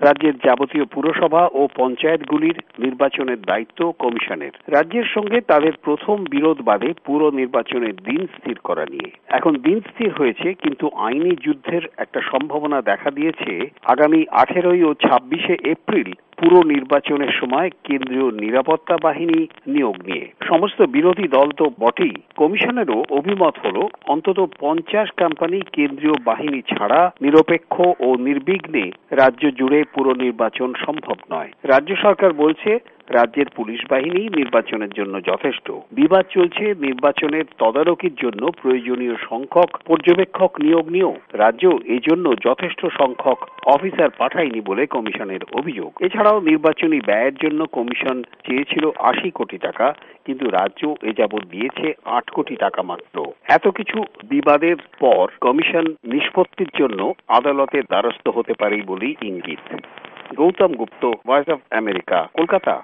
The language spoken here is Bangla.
রাজ্যের যাবতীয় পুরসভা ও পঞ্চায়েতগুলির নির্বাচনের দায়িত্ব কমিশনের। রাজ্যের সঙ্গে তাদের প্রথম বিরোধ বাধে পুর নির্বাচনের দিন স্থির করা নিয়ে। এখন দিন স্থির হয়েছে, কিন্তু আইনি যুদ্ধের একটা সম্ভাবনা দেখা দিয়েছে আগামী 18 ও 26 এপ্রিল পুর নির্বাচনের সময় কেন্দ্রীয় নিরাপত্তা বাহিনী নিয়োগ নিয়ে। সমস্ত বিরোধী দল তো বটেই, কমিশনেরও অভিমত হল অন্তত 50 কোম্পানি কেন্দ্রীয় বাহিনী ছাড়া নিরপেক্ষ ও নির্বিঘ্নে রাজ্য জুড়ে পুর নির্বাচন সম্ভব নয়। রাজ্য সরকার বলছে রাজ্যের পুলিশ বাহিনী নির্বাচনের জন্য যথেষ্ট। বিবাদ চলছে নির্বাচনের তদারকির জন্য প্রয়োজনীয় সংখ্যক পর্যবেক্ষক নিয়োগ নিয়েও রাজ্য এজন্য যথেষ্ট সংখ্যক অফিসার পাঠায়নি বলে কমিশনের অভিযোগ। এছাড়াও নির্বাচনী ব্যয়ের জন্য কমিশন চেয়েছিল 80 কোটি টাকা, কিন্তু রাজ্য এ যাবৎ দিয়েছে 8 কোটি টাকা মাত্র। এত কিছু বিবাদের পর কমিশন নিষ্পত্তির জন্য আদালতের দ্বারস্থ হতে পারে বলেই ইঙ্গিত। Goutam Gupta, voice of America, Kolkata.